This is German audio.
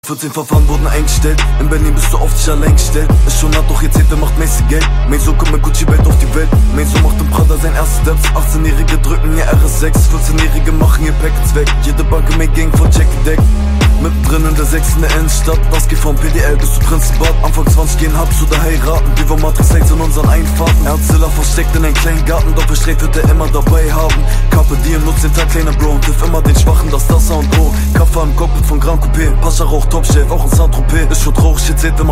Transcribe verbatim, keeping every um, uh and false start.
vierzehn Verfahren wurden eingestellt. In Berlin bist du auf dich allein gestellt. Ist schon hart, doch jetzt hätte macht mäßig Geld. Mein Sohn kommt mit Gucci-Belt auf die Welt. Mein Sohn macht im Prada sein erstes Steps. achtzehn-Jährige drücken ihr R S sechs. vierzehn-Jährige machen ihr Packets weg. Jede Bank in mein Gang von Check gedeckt. Mittendrin in der sechs in der Innenstadt. Das geht vom P D L bis zu Prinzenbad. Anfang zwanzig gehen Hubs oder heiraten. Wir waren Matrix Lights in unseren Einfahrten. Erzilla versteckt in einem kleinen Garten. Doch verstrebt wird er immer dabei haben. Carpe Diem nutzt den Tag, kleiner Bro. Und hilft immer den Schwachen, das das A und O. Kaffer im Cockpit von Grand Coupé. Pascha raucht Top-Chef, auch in Saint-Tropez. Ist schon traurig, jetzt seht immer